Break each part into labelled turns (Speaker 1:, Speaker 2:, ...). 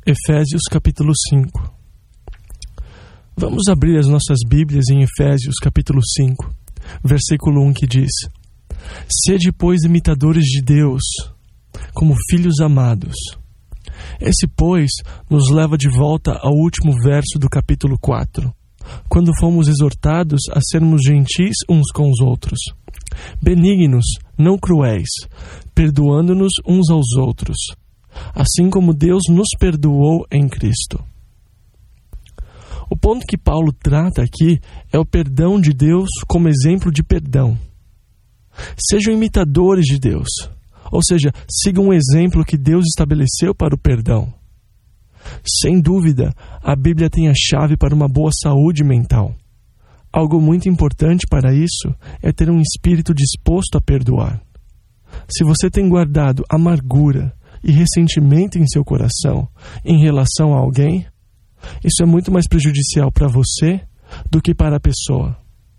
Speaker 1: Efésios capítulo 5. Vamos abrir as nossas Bíblias em Efésios capítulo 5, versículo 1, que diz: Sede, pois, imitadores de Deus, como filhos amados. Esse, pois, nos leva de volta ao último verso do capítulo 4, quando fomos exortados a sermos gentis uns com os outros, benignos, não cruéis, perdoando-nos uns aos outros, assim como Deus nos perdoou em Cristo. O ponto que Paulo trata aqui é o perdão de Deus como exemplo de perdão. Sejam imitadores de Deus, ou seja, sigam o exemplo que Deus estabeleceu para o perdão. Sem dúvida, a Bíblia tem a chave para uma boa saúde mental. Algo muito importante para isso é ter um espírito disposto a perdoar. Se você tem guardado amargura e ressentimento em seu coração em relação a alguém, isso é muito mais prejudicial para você do que para a pessoa.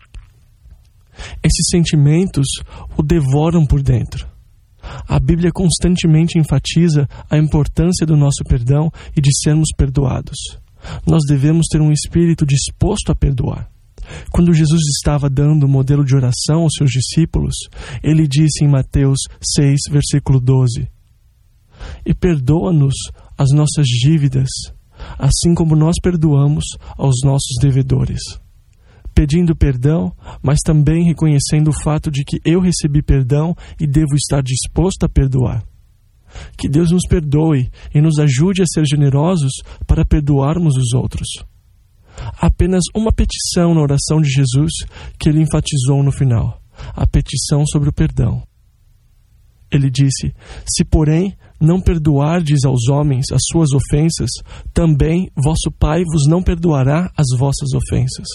Speaker 1: Esses sentimentos o devoram por dentro. A Bíblia constantemente enfatiza a importância do nosso perdão e de sermos perdoados. Nós devemos ter um espírito disposto a perdoar. Quando Jesus estava dando o modelo de oração aos seus discípulos, ele disse em Mateus 6, versículo 12: E perdoa-nos as nossas dívidas, assim como nós perdoamos aos nossos devedores. Pedindo perdão, mas também reconhecendo o fato de que eu recebi perdão e devo estar disposto a perdoar. Que Deus nos perdoe e nos ajude a ser generosos para perdoarmos os outros. Apenas uma petição na oração de Jesus que ele enfatizou no final: a petição sobre o perdão. Ele disse: Se, porém, não perdoardes aos homens as suas ofensas, também vosso Pai vos não perdoará as vossas ofensas.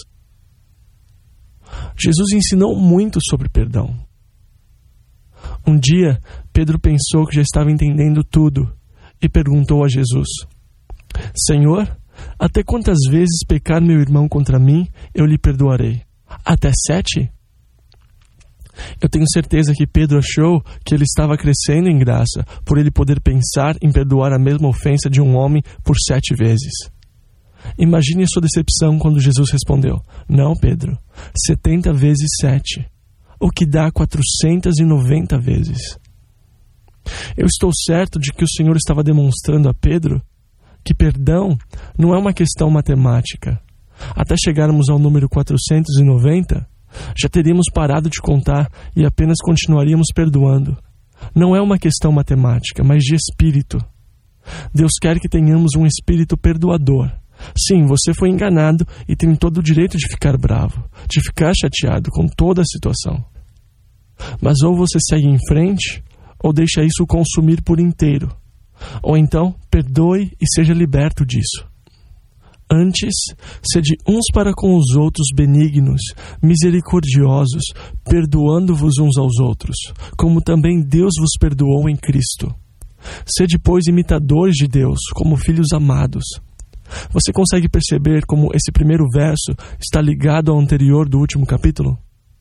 Speaker 1: Jesus ensinou muito sobre perdão. Um dia, Pedro pensou que já estava entendendo tudo e perguntou a Jesus: Senhor, até quantas vezes pecar meu irmão contra mim, eu lhe perdoarei? Até 7? Eu tenho certeza que Pedro achou que ele estava crescendo em graça por ele poder pensar em perdoar a mesma ofensa de um homem por 7 vezes. Imagine a sua decepção quando Jesus respondeu: Não, Pedro, 70 vezes 7, o que dá 490 vezes. Eu estou certo de que o Senhor estava demonstrando a Pedro que perdão não é uma questão matemática. Até chegarmos ao número 490, já teríamos parado de contar e apenas continuaríamos perdoando. Não é uma questão matemática, mas de espírito. Deus quer que tenhamos um espírito perdoador. Sim, você foi enganado e tem todo o direito de ficar bravo, de ficar chateado com toda a situação. Mas ou você segue em frente, ou deixa isso consumir por inteiro. Ou então, perdoe e seja liberto disso. Antes, sede uns para com os outros benignos, misericordiosos, perdoando-vos uns aos outros, como também Deus vos perdoou em Cristo. Sede, pois, imitadores de Deus, como filhos amados. Você consegue perceber como esse primeiro verso está ligado ao anterior do último capítulo?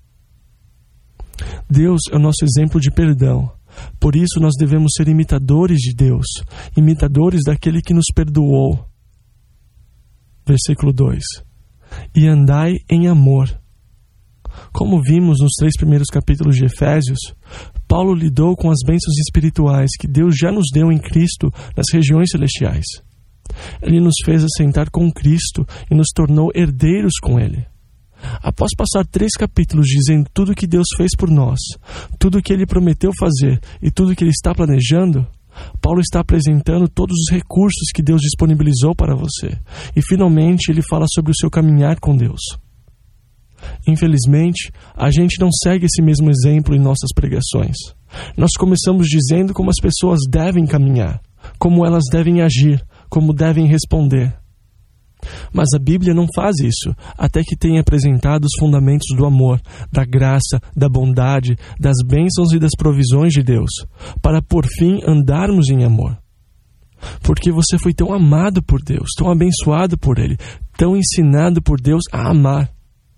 Speaker 1: Deus é o nosso exemplo de perdão. Por isso nós devemos ser imitadores de Deus, imitadores daquele que nos perdoou. Versículo 2: E andai em amor. Como vimos nos 3 primeiros capítulos de Efésios, Paulo lidou com as bênçãos espirituais que Deus já nos deu em Cristo nas regiões celestiais. Ele nos fez assentar com Cristo e nos tornou herdeiros com Ele. Após passar 3 capítulos dizendo tudo o que Deus fez por nós, tudo o que Ele prometeu fazer e tudo o que Ele está planejando, Paulo está apresentando todos os recursos que Deus disponibilizou para você. E finalmente ele fala sobre o seu caminhar com Deus. Infelizmente, a gente não segue esse mesmo exemplo em nossas pregações. Nós começamos dizendo como as pessoas devem caminhar, como elas devem agir, como devem responder. Mas a Bíblia não faz isso, até que tenha apresentado os fundamentos do amor, da graça, da bondade, das bênçãos e das provisões de Deus, para por fim andarmos em amor. Porque você foi tão amado por Deus, tão abençoado por Ele, tão ensinado por Deus a amar.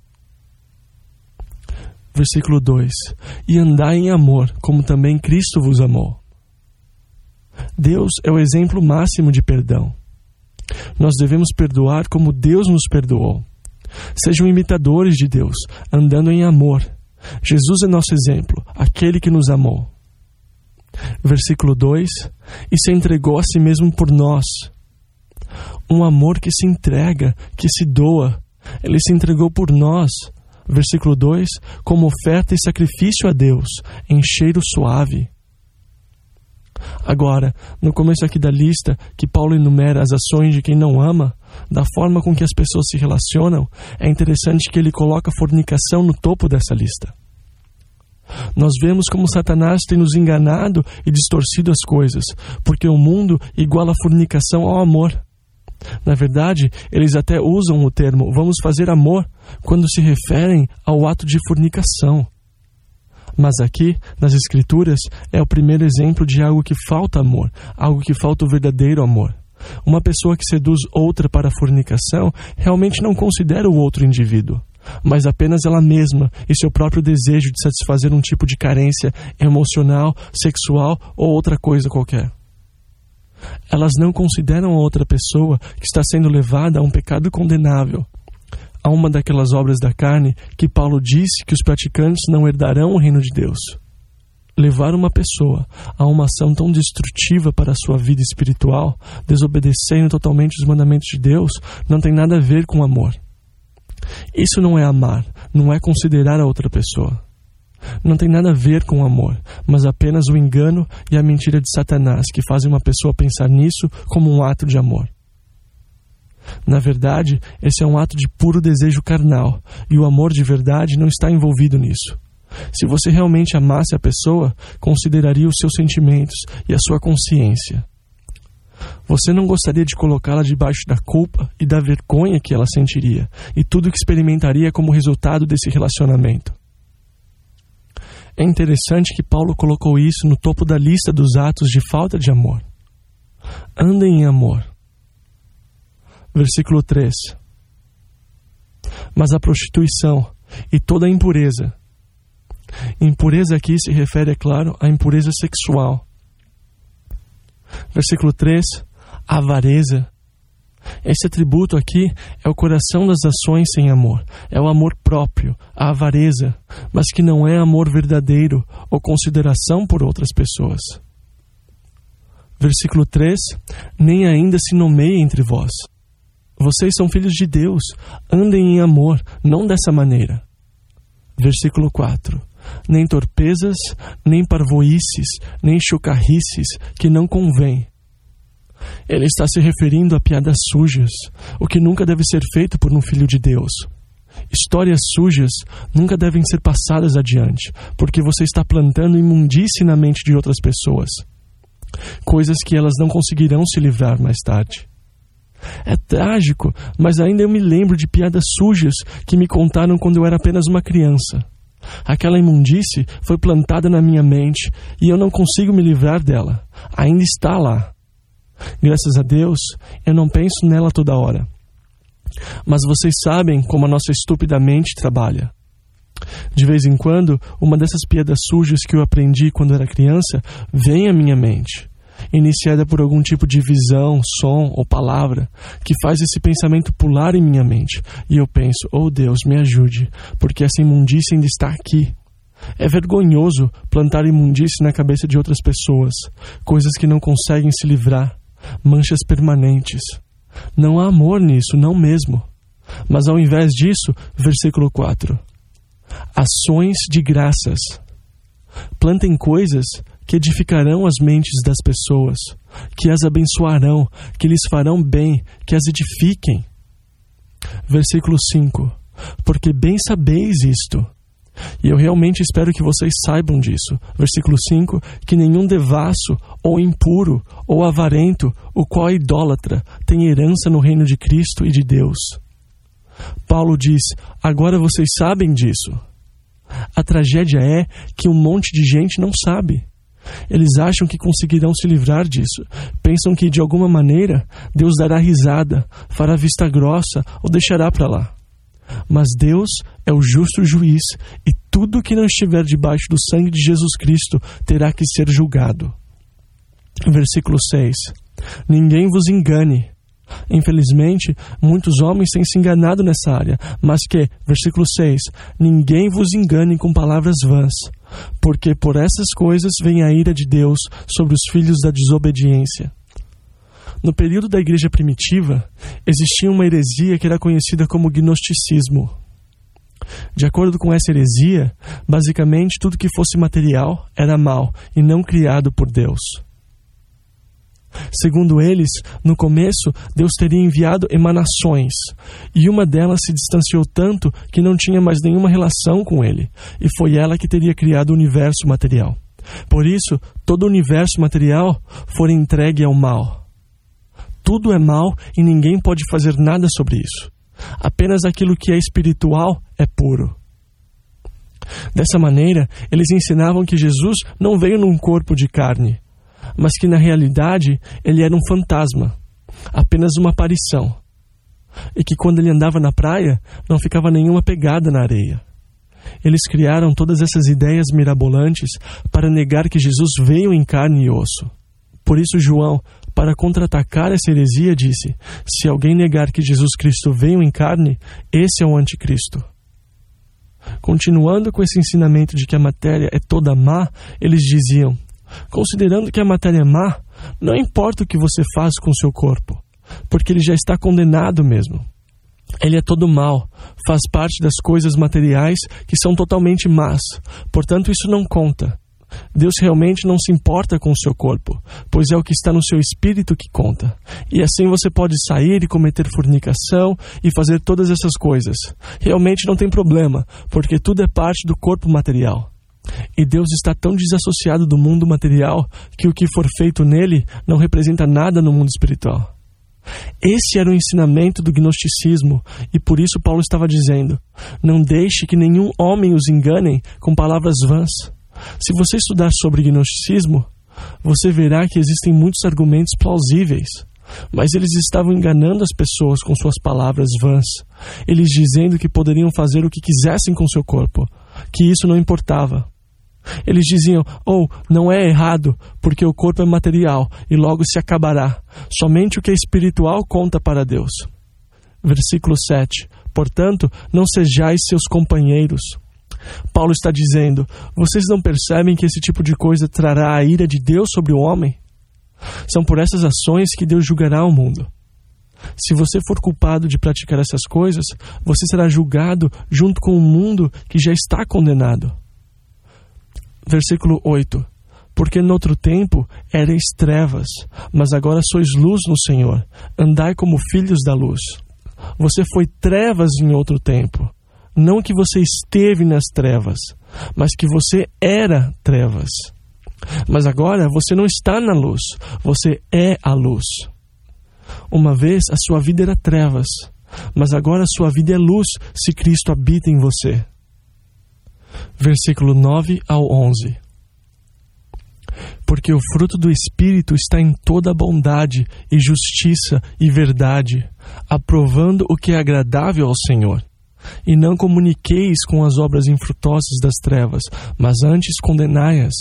Speaker 1: Versículo 2: E andai em amor, como também Cristo vos amou. Deus é o exemplo máximo de perdão. Nós devemos perdoar como Deus nos perdoou. Sejam imitadores de Deus, andando em amor. Jesus é nosso exemplo, aquele que nos amou. Versículo 2: e se entregou a si mesmo por nós. Um amor que se entrega, que se doa. Ele se entregou por nós. Versículo 2: como oferta e sacrifício a Deus, em cheiro suave. Agora, no começo aqui da lista, que Paulo enumera as ações de quem não ama, da forma com que as pessoas se relacionam, é interessante que ele coloca a fornicação no topo dessa lista. Nós vemos como Satanás tem nos enganado e distorcido as coisas, porque o mundo iguala a fornicação ao amor. Na verdade, eles até usam o termo "vamos fazer amor" quando se referem ao ato de fornicação. Mas aqui, nas Escrituras, é o primeiro exemplo de algo que falta amor, algo que falta o verdadeiro amor. Uma pessoa que seduz outra para a fornicação realmente não considera o outro indivíduo, mas apenas ela mesma e seu próprio desejo de satisfazer um tipo de carência emocional, sexual ou outra coisa qualquer. Elas não consideram a outra pessoa que está sendo levada a um pecado condenável, a uma daquelas obras da carne que Paulo disse que os praticantes não herdarão o reino de Deus. Levar uma pessoa a uma ação tão destrutiva para a sua vida espiritual, desobedecendo totalmente os mandamentos de Deus, não tem nada a ver com amor. Isso não é amar, não é considerar a outra pessoa. Não tem nada a ver com amor, mas apenas o engano e a mentira de Satanás que fazem uma pessoa pensar nisso como um ato de amor. Na verdade, esse é um ato de puro desejo carnal, e o amor de verdade não está envolvido nisso. Se você realmente amasse a pessoa, consideraria os seus sentimentos e a sua consciência. Você não gostaria de colocá-la debaixo da culpa e da vergonha que ela sentiria, e tudo que experimentaria como resultado desse relacionamento. É interessante que Paulo colocou isso no topo da lista dos atos de falta de amor. Andem em amor. Versículo 3. Mas a prostituição e toda a impureza. Impureza aqui se refere, é claro, à impureza sexual. Versículo 3. A avareza. Esse atributo aqui é o coração das ações sem amor. É o amor próprio, a avareza, mas que não é amor verdadeiro ou consideração por outras pessoas. Versículo 3. Nem ainda se nomeie entre vós. Vocês são filhos de Deus, andem em amor, não dessa maneira. Versículo 4. Nem torpezas, nem parvoíces, nem chocarrices, que não convém. Ele está se referindo a piadas sujas, o que nunca deve ser feito por um filho de Deus. Histórias sujas nunca devem ser passadas adiante, porque você está plantando imundície na mente de outras pessoas. Coisas que elas não conseguirão se livrar mais tarde. É trágico, mas ainda eu me lembro de piadas sujas que me contaram quando eu era apenas uma criança. Aquela imundície foi plantada na minha mente e eu não consigo me livrar dela. Ainda está lá. Graças a Deus, eu não penso nela toda hora. Mas vocês sabem como a nossa estúpida mente trabalha. De vez em quando, uma dessas piadas sujas que eu aprendi quando era criança vem à minha mente, iniciada por algum tipo de visão, som ou palavra, que faz esse pensamento pular em minha mente. E eu penso, oh Deus, me ajude, porque essa imundície ainda está aqui. É vergonhoso plantar imundície na cabeça de outras pessoas, coisas que não conseguem se livrar, manchas permanentes. Não há amor nisso, não mesmo. Mas ao invés disso, versículo 4. Ações de graças. Plantem coisas que edificarão as mentes das pessoas, que as abençoarão, que lhes farão bem, que as edifiquem. Versículo 5. Porque bem sabeis isto. E eu realmente espero que vocês saibam disso. Versículo 5. Que nenhum devasso, ou impuro, ou avarento, o qual é idólatra, tem herança no reino de Cristo e de Deus. Paulo diz, agora vocês sabem disso. A tragédia é que um monte de gente não sabe. Eles acham que conseguirão se livrar disso. Pensam que de alguma maneira Deus dará risada, fará vista grossa ou deixará para lá. Mas Deus é o justo juiz e tudo que não estiver debaixo do sangue de Jesus Cristo terá que ser julgado. Versículo 6. Ninguém vos engane. Infelizmente, muitos homens têm se enganado nessa área, mas que, versículo 6, ninguém vos engane com palavras vãs, porque por essas coisas vem a ira de Deus sobre os filhos da desobediência. No período da igreja primitiva, existia uma heresia que era conhecida como gnosticismo. De acordo com essa heresia, basicamente tudo que fosse material era mal e não criado por Deus. Segundo eles, no começo, Deus teria enviado emanações, e uma delas se distanciou tanto que não tinha mais nenhuma relação com ele, e foi ela que teria criado o universo material. Por isso, todo o universo material foi entregue ao mal. Tudo é mal e ninguém pode fazer nada sobre isso. Apenas aquilo que é espiritual é puro. Dessa maneira, eles ensinavam que Jesus não veio num corpo de carne, mas que na realidade ele era um fantasma, apenas uma aparição, e que quando ele andava na praia não ficava nenhuma pegada na areia. Eles criaram todas essas ideias mirabolantes para negar que Jesus veio em carne e osso. Por isso João, para contra-atacar essa heresia, disse: se alguém negar que Jesus Cristo veio em carne, esse é o anticristo. Continuando com esse ensinamento de que a matéria é toda má, eles diziam: considerando que a matéria é má, não importa o que você faz com o seu corpo, porque ele já está condenado mesmo. Ele é todo mau, faz parte das coisas materiais que são totalmente más, portanto isso não conta. Deus realmente não se importa com o seu corpo, pois é o que está no seu espírito que conta. E assim você pode sair e cometer fornicação e fazer todas essas coisas. Realmente não tem problema, porque tudo é parte do corpo material. E Deus está tão desassociado do mundo material que o que for feito nele não representa nada no mundo espiritual. Esse era o ensinamento do gnosticismo, e por isso Paulo estava dizendo: não deixe que nenhum homem os engane com palavras vãs. Se você estudar sobre gnosticismo, você verá que existem muitos argumentos plausíveis, mas eles estavam enganando as pessoas com suas palavras vãs, eles dizendo que poderiam fazer o que quisessem com seu corpo, que isso não importava. Eles diziam: não é errado, porque o corpo é material e logo se acabará. Somente o que é espiritual conta para Deus. Versículo 7. Portanto, não sejais seus companheiros. Paulo está dizendo: vocês não percebem que esse tipo de coisa trará a ira de Deus sobre o homem? São por essas ações que Deus julgará o mundo. Se você for culpado de praticar essas coisas, você será julgado junto com o mundo que já está condenado. Versículo 8. Porque noutro tempo erais trevas, mas agora sois luz no Senhor. Andai como filhos da luz. Você foi trevas em outro tempo. Não que você esteve nas trevas, mas que você era trevas. Mas agora você não está na luz, você é a luz. Uma vez a sua vida era trevas, mas agora a sua vida é luz se Cristo habita em você. Versículo 9 ao 11. Porque o fruto do Espírito está em toda bondade e justiça e verdade, aprovando o que é agradável ao Senhor. E não comuniqueis com as obras infrutuosas das trevas, mas antes condenai-as.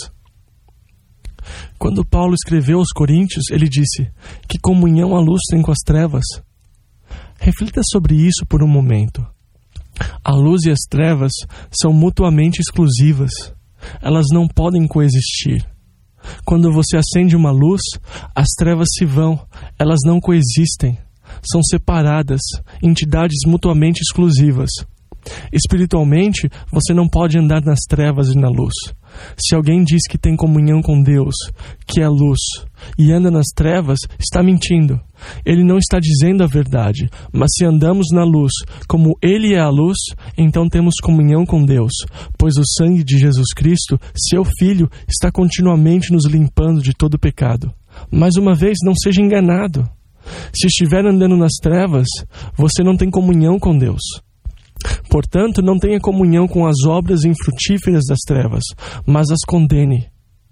Speaker 1: Quando Paulo escreveu aos Coríntios, ele disse: que comunhão a luz tem com as trevas? Reflita sobre isso por um momento. A luz e as trevas são mutuamente exclusivas. Elas não podem coexistir. Quando você acende uma luz, as trevas se vão, elas não coexistem. São separadas, entidades mutuamente exclusivas. Espiritualmente, você não pode andar nas trevas e na luz. Se alguém diz que tem comunhão com Deus, que é luz, e anda nas trevas, está mentindo. Ele não está dizendo a verdade, mas se andamos na luz, como Ele é a luz, então temos comunhão com Deus, pois o sangue de Jesus Cristo, seu Filho, está continuamente nos limpando de todo pecado. Mais uma vez, não seja enganado. Se estiver andando nas trevas, você não tem comunhão com Deus. Portanto, não tenha comunhão com as obras infrutíferas das trevas, mas as condene.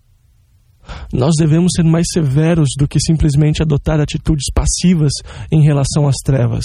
Speaker 1: Nós devemos ser mais severos do que simplesmente adotar atitudes passivas em relação às trevas.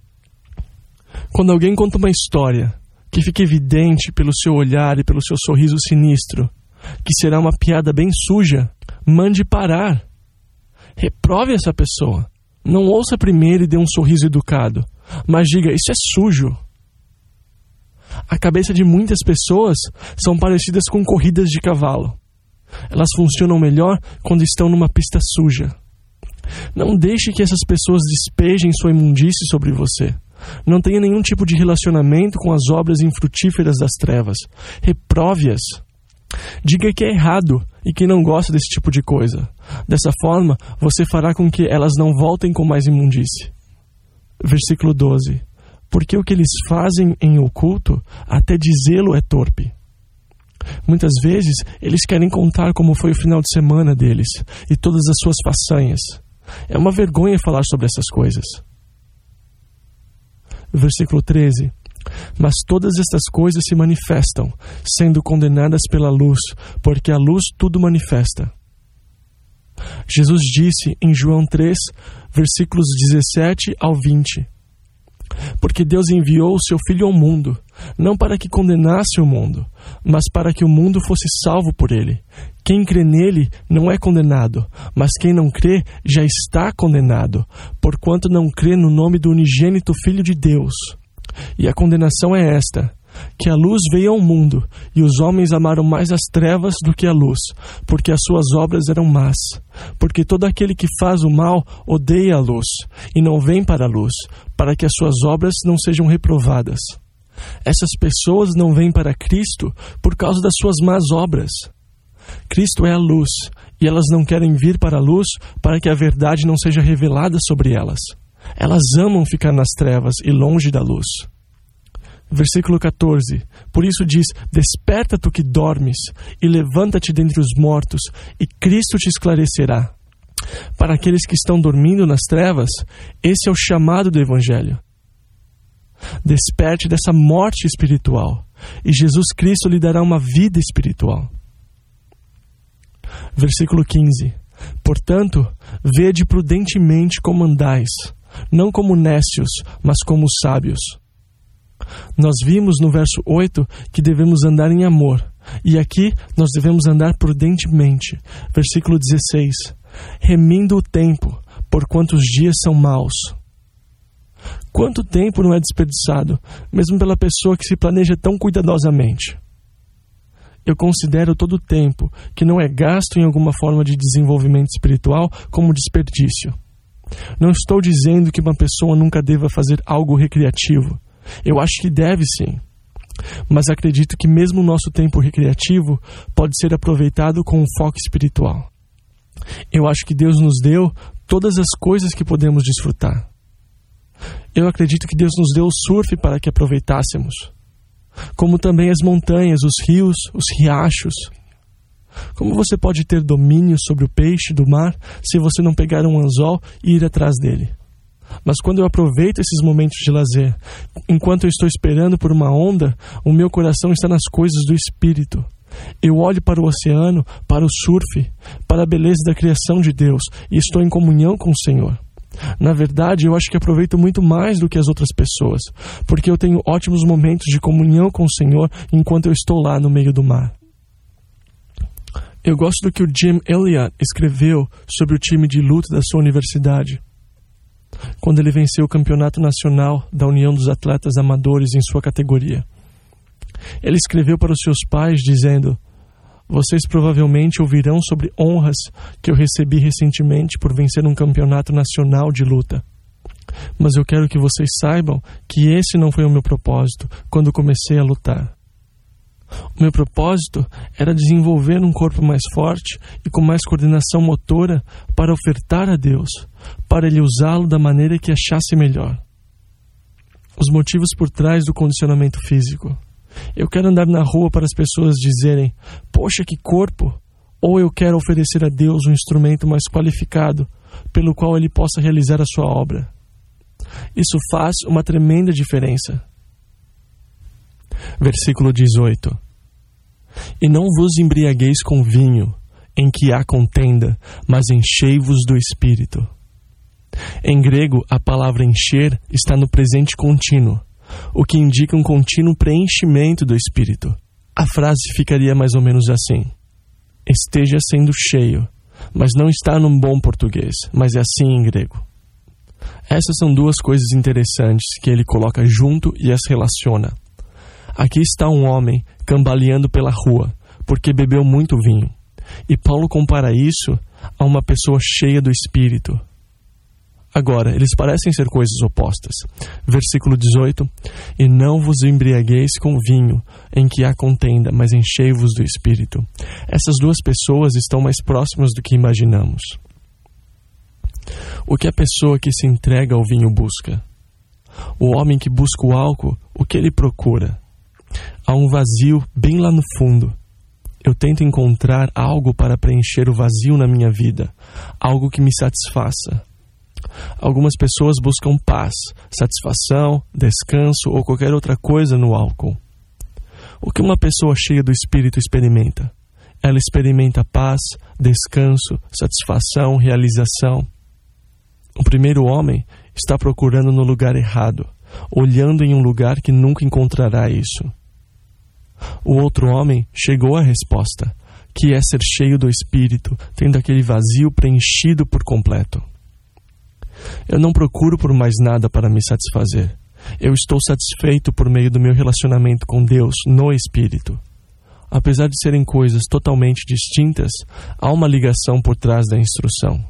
Speaker 1: Quando alguém conta uma história que fica evidente pelo seu olhar e pelo seu sorriso sinistro, que será uma piada bem suja, mande parar. Reprove essa pessoa. Não ouça primeiro e dê um sorriso educado, mas diga: isso é sujo. A cabeça de muitas pessoas são parecidas com corridas de cavalo. Elas funcionam melhor quando estão numa pista suja. Não deixe que essas pessoas despejem sua imundície sobre você. Não tenha nenhum tipo de relacionamento com as obras infrutíferas das trevas. Reprove-as. Diga que é errado e que não gosta desse tipo de coisa. Dessa forma, você fará com que elas não voltem com mais imundície. Versículo 12. Porque o que eles fazem em oculto, até dizê-lo é torpe. Muitas vezes, eles querem contar como foi o final de semana deles e todas as suas façanhas. É uma vergonha falar sobre essas coisas. Versículo 13. Mas todas estas coisas se manifestam, sendo condenadas pela luz, porque a luz tudo manifesta. Jesus disse em João 3, versículos 17 ao 20: Porque Deus enviou o seu Filho ao mundo, não para que condenasse o mundo, mas para que o mundo fosse salvo por ele. Quem crê nele não é condenado, mas quem não crê já está condenado, porquanto não crê no nome do unigênito Filho de Deus. E a condenação é esta: que a luz veio ao mundo, e os homens amaram mais as trevas do que a luz, porque as suas obras eram más. Porque todo aquele que faz o mal odeia a luz, e não vem para a luz, para que as suas obras não sejam reprovadas. Essas pessoas não vêm para Cristo por causa das suas más obras. Cristo é a luz, e elas não querem vir para a luz para que a verdade não seja revelada sobre elas. Elas amam ficar nas trevas e longe da luz. Versículo 14. Por isso diz: Desperta tu que dormes, e levanta-te dentre os mortos, e Cristo te esclarecerá. Para aqueles que estão dormindo nas trevas, esse é o chamado do Evangelho. Desperte dessa morte espiritual, e Jesus Cristo lhe dará uma vida espiritual. Versículo 15. Portanto, vede prudentemente como andais, não como nécios, mas como sábios. Nós vimos no verso 8 que devemos andar em amor, e aqui nós devemos andar prudentemente. Versículo 16. Remindo o tempo, porquanto os dias são maus. Quanto tempo não é desperdiçado, mesmo pela pessoa que se planeja tão cuidadosamente? Eu considero todo o tempo que não é gasto em alguma forma de desenvolvimento espiritual como desperdício. Não estou dizendo que uma pessoa nunca deva fazer algo recreativo. Eu acho que deve sim. Mas acredito que mesmo o nosso tempo recreativo pode ser aproveitado com um foco espiritual. Eu acho que Deus nos deu todas as coisas que podemos desfrutar. Eu acredito que Deus nos deu o surf para que aproveitássemos, como também as montanhas, os rios, os riachos. Como você pode ter domínio sobre o peixe do mar se você não pegar um anzol e ir atrás dele? Mas quando eu aproveito esses momentos de lazer, enquanto eu estou esperando por uma onda, o meu coração está nas coisas do Espírito. Eu olho para o oceano, para o surf, para a beleza da criação de Deus, e estou em comunhão com o Senhor. Na verdade, eu acho que aproveito muito mais do que as outras pessoas, porque eu tenho ótimos momentos de comunhão com o Senhor enquanto eu estou lá no meio do mar. Eu gosto do que o Jim Elliot escreveu sobre o time de luta da sua universidade, quando ele venceu o campeonato nacional da União dos Atletas Amadores em sua categoria. Ele escreveu para os seus pais dizendo: Vocês provavelmente ouvirão sobre honras que eu recebi recentemente por vencer um campeonato nacional de luta. Mas eu quero que vocês saibam que esse não foi o meu propósito quando comecei a lutar. O meu propósito era desenvolver um corpo mais forte e com mais coordenação motora para ofertar a Deus, para Ele usá-lo da maneira que achasse melhor. Os motivos por trás do condicionamento físico. Eu quero andar na rua para as pessoas dizerem: Poxa, que corpo! Ou eu quero oferecer a Deus um instrumento mais qualificado pelo qual Ele possa realizar a sua obra. Isso faz uma tremenda diferença. Versículo 18. E não vos embriagueis com vinho, em que há contenda, mas enchei-vos do Espírito. Em grego, a palavra encher está no presente contínuo, o que indica um contínuo preenchimento do Espírito. A frase ficaria mais ou menos assim: esteja sendo cheio, mas não está num bom português, mas é assim em grego. Essas são duas coisas interessantes que ele coloca junto e as relaciona. Aqui está um homem cambaleando pela rua, porque bebeu muito vinho. E Paulo compara isso a uma pessoa cheia do Espírito. Agora, eles parecem ser coisas opostas. Versículo 18: E não vos embriagueis com vinho, em que há contenda, mas enchei-vos do Espírito. Essas duas pessoas estão mais próximas do que imaginamos. O que a pessoa que se entrega ao vinho busca? O homem que busca o álcool, o que ele procura? Há um vazio bem lá no fundo. Eu tento encontrar algo para preencher o vazio na minha vida, algo que me satisfaça. Algumas pessoas buscam paz, satisfação, descanso ou qualquer outra coisa no álcool. O que uma pessoa cheia do Espírito experimenta? Ela experimenta paz, descanso, satisfação, realização. O primeiro homem está procurando no lugar errado, olhando em um lugar que nunca encontrará isso. O outro homem chegou à resposta, que é ser cheio do Espírito, tendo aquele vazio preenchido por completo. Eu não procuro por mais nada para me satisfazer. Eu estou satisfeito por meio do meu relacionamento com Deus no Espírito. Apesar de serem coisas totalmente distintas, há uma ligação por trás da instrução.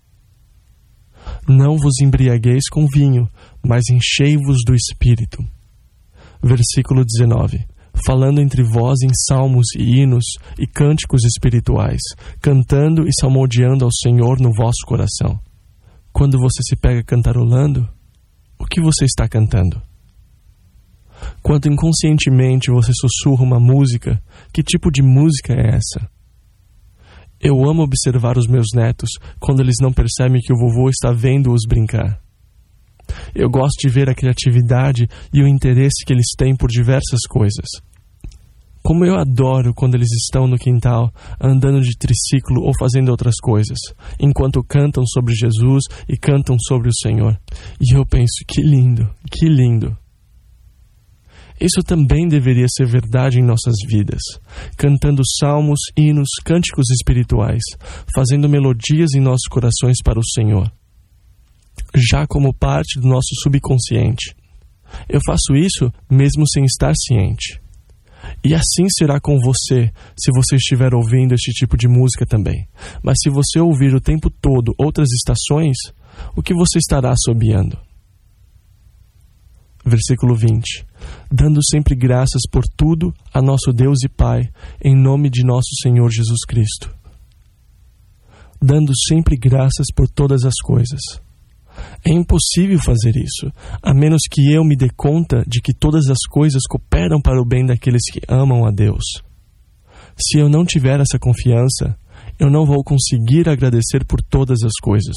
Speaker 1: Não vos embriagueis com vinho, mas enchei-vos do Espírito. Versículo 19. Falando entre vós em salmos e hinos e cânticos espirituais, cantando e salmodiando ao Senhor no vosso coração. Quando você se pega cantarolando, o que você está cantando? Quando inconscientemente você sussurra uma música, que tipo de música é essa? Eu amo observar os meus netos quando eles não percebem que o vovô está vendo-os brincar. Eu gosto de ver a criatividade e o interesse que eles têm por diversas coisas. Como eu adoro quando eles estão no quintal, andando de triciclo ou fazendo outras coisas, enquanto cantam sobre Jesus e cantam sobre o Senhor. E eu penso, que lindo, que lindo. Isso também deveria ser verdade em nossas vidas, cantando salmos, hinos, cânticos espirituais, fazendo melodias em nossos corações para o Senhor, já como parte do nosso subconsciente. Eu faço isso mesmo sem estar ciente. E assim será com você, se você estiver ouvindo este tipo de música também. Mas se você ouvir o tempo todo outras estações, o que você estará assobiando? Versículo 20. Dando sempre graças por tudo a nosso Deus e Pai, em nome de nosso Senhor Jesus Cristo. Dando sempre graças por todas as coisas. É impossível fazer isso, a menos que eu me dê conta de que todas as coisas cooperam para o bem daqueles que amam a Deus. Se eu não tiver essa confiança, eu não vou conseguir agradecer por todas as coisas.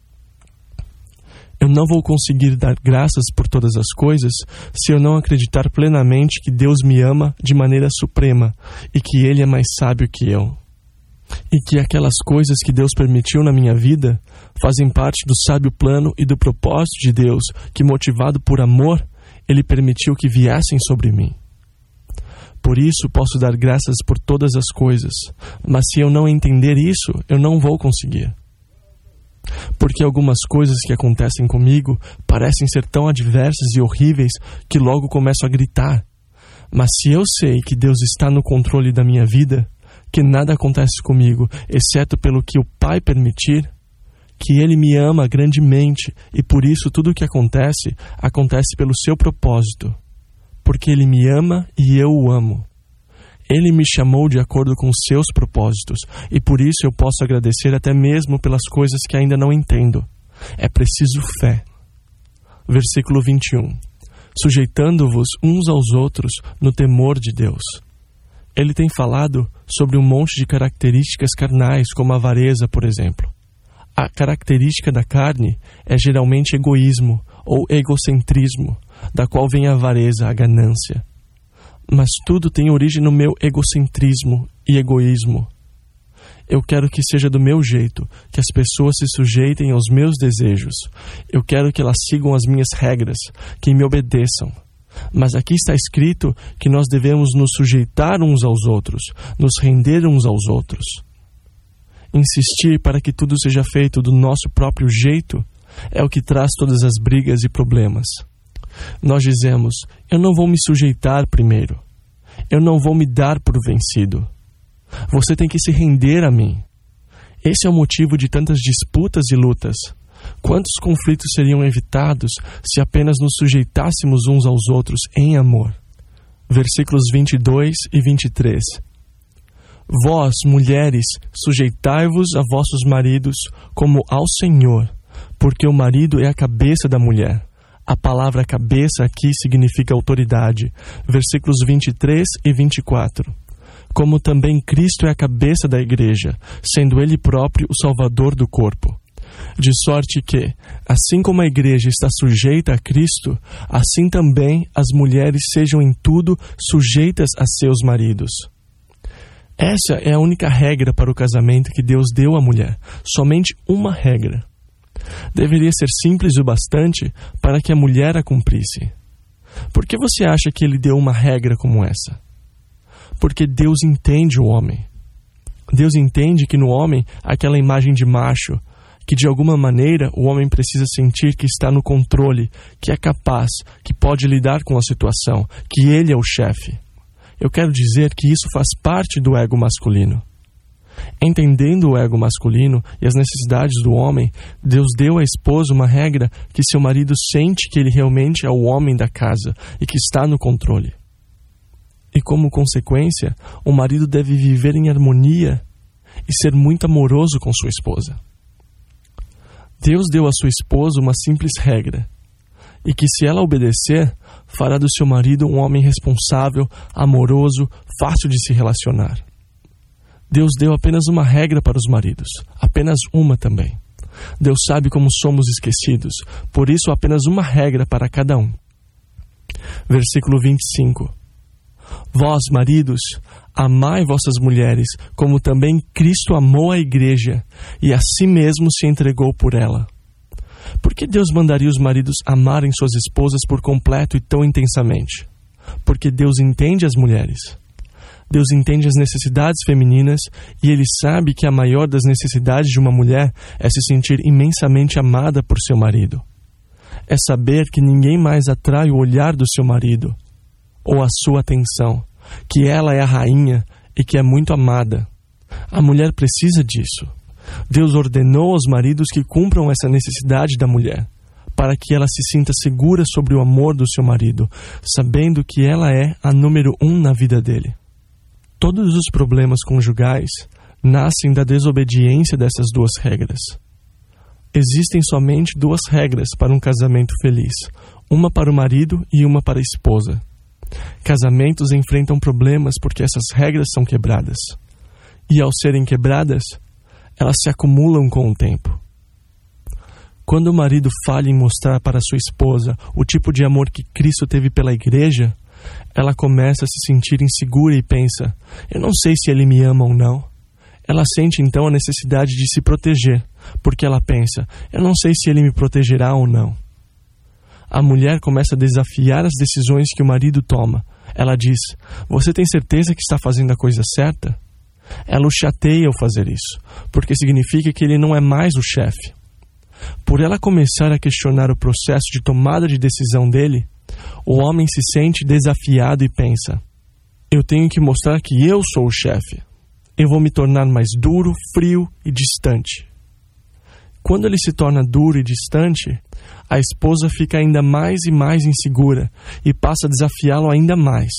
Speaker 1: Eu não vou conseguir dar graças por todas as coisas se eu não acreditar plenamente que Deus me ama de maneira suprema e que Ele é mais sábio que eu. E que aquelas coisas que Deus permitiu na minha vida fazem parte do sábio plano e do propósito de Deus, que, motivado por amor, Ele permitiu que viessem sobre mim. Por isso posso dar graças por todas as coisas, mas se eu não entender isso, eu não vou conseguir. Porque algumas coisas que acontecem comigo parecem ser tão adversas e horríveis que logo começo a gritar. Mas se eu sei que Deus está no controle da minha vida, que nada acontece comigo, exceto pelo que o Pai permitir, que Ele me ama grandemente e por isso tudo o que acontece, acontece pelo seu propósito, porque Ele me ama e eu o amo. Ele me chamou de acordo com os seus propósitos e por isso eu posso agradecer até mesmo pelas coisas que ainda não entendo. É preciso fé. Versículo 21. Sujeitando-vos uns aos outros no temor de Deus. Ele tem falado sobre um monte de características carnais, como a avareza, por exemplo. A característica da carne é geralmente egoísmo ou egocentrismo, da qual vem a avareza, a ganância. Mas tudo tem origem no meu egocentrismo e egoísmo. Eu quero que seja do meu jeito, que as pessoas se sujeitem aos meus desejos. Eu quero que elas sigam as minhas regras, que me obedeçam. Mas aqui está escrito que nós devemos nos sujeitar uns aos outros, nos render uns aos outros. Insistir para que tudo seja feito do nosso próprio jeito é o que traz todas as brigas e problemas. Nós dizemos: eu não vou me sujeitar primeiro. Eu não vou me dar por vencido. Você tem que se render a mim. Esse é o motivo de tantas disputas e lutas. Quantos conflitos seriam evitados se apenas nos sujeitássemos uns aos outros em amor? Versículos 22 e 23. Vós, mulheres, sujeitai-vos a vossos maridos como ao Senhor, porque o marido é a cabeça da mulher. A palavra cabeça aqui significa autoridade. Versículos 23 e 24. Como também Cristo é a cabeça da igreja, sendo Ele próprio o Salvador do corpo. De sorte que, assim como a igreja está sujeita a Cristo, assim também as mulheres sejam em tudo sujeitas a seus maridos. Essa é a única regra para o casamento que Deus deu à mulher. Somente uma regra. Deveria ser simples o bastante para que a mulher a cumprisse. Por que você acha que Ele deu uma regra como essa? Porque Deus entende o homem. Deus entende que no homem há aquela imagem de macho, que de alguma maneira o homem precisa sentir que está no controle, que é capaz, que pode lidar com a situação, que ele é o chefe. Eu quero dizer que isso faz parte do ego masculino. Entendendo o ego masculino e as necessidades do homem, Deus deu à esposa uma regra que seu marido sente que ele realmente é o homem da casa e que está no controle. E como consequência, o marido deve viver em harmonia e ser muito amoroso com sua esposa. Deus deu à sua esposa uma simples regra, e que se ela obedecer, fará do seu marido um homem responsável, amoroso, fácil de se relacionar. Deus deu apenas uma regra para os maridos, apenas uma também. Deus sabe como somos esquecidos, por isso apenas uma regra para cada um. Versículo 25. Vós, maridos, amai vossas mulheres, como também Cristo amou a igreja, e a si mesmo se entregou por ela. Por que Deus mandaria os maridos amarem suas esposas por completo e tão intensamente? Porque Deus entende as mulheres. Deus entende as necessidades femininas e Ele sabe que a maior das necessidades de uma mulher é se sentir imensamente amada por seu marido. É saber que ninguém mais atrai o olhar do seu marido ou a sua atenção, que ela é a rainha e que é muito amada. A mulher precisa disso. Deus ordenou aos maridos que cumpram essa necessidade da mulher, para que ela se sinta segura sobre o amor do seu marido, sabendo que ela é a número 1 na vida dele. Todos os problemas conjugais nascem da desobediência dessas duas regras. Existem somente duas regras para um casamento feliz, uma para o marido e uma para a esposa. Casamentos enfrentam problemas porque essas regras são quebradas. E ao serem quebradas, elas se acumulam com o tempo. Quando o marido falha em mostrar para sua esposa o tipo de amor que Cristo teve pela igreja, ela começa a se sentir insegura e pensa: eu não sei se ele me ama ou não. Ela sente então a necessidade de se proteger, porque ela pensa: eu não sei se ele me protegerá ou não. A mulher começa a desafiar as decisões que o marido toma. Ela diz: você tem certeza que está fazendo a coisa certa? Ela o chateia ao fazer isso, porque significa que ele não é mais o chefe. Por ela começar a questionar o processo de tomada de decisão dele, o homem se sente desafiado e pensa: eu tenho que mostrar que eu sou o chefe. Eu vou me tornar mais duro, frio e distante. Quando ele se torna duro e distante, a esposa fica ainda mais e mais insegura e passa a desafiá-lo ainda mais.